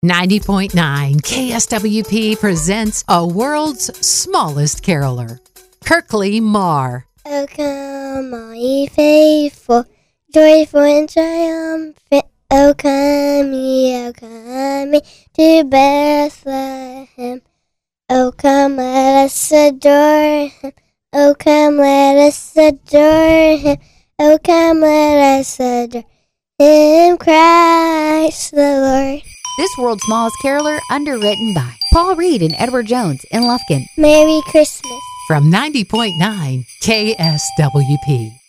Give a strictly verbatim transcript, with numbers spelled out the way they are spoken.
ninety point nine K S W P presents a world's smallest caroler, Kirkley Marr. O come, all ye faithful, joyful and triumphant. O come ye, O come ye to Bethlehem. O come, let us adore him. O come, let us adore him. O come, let us adore him, Christ the Lord. This world's smallest caroler, underwritten by Paul Reed and Edward Jones in Lufkin. Merry Christmas. From ninety point nine K S W P.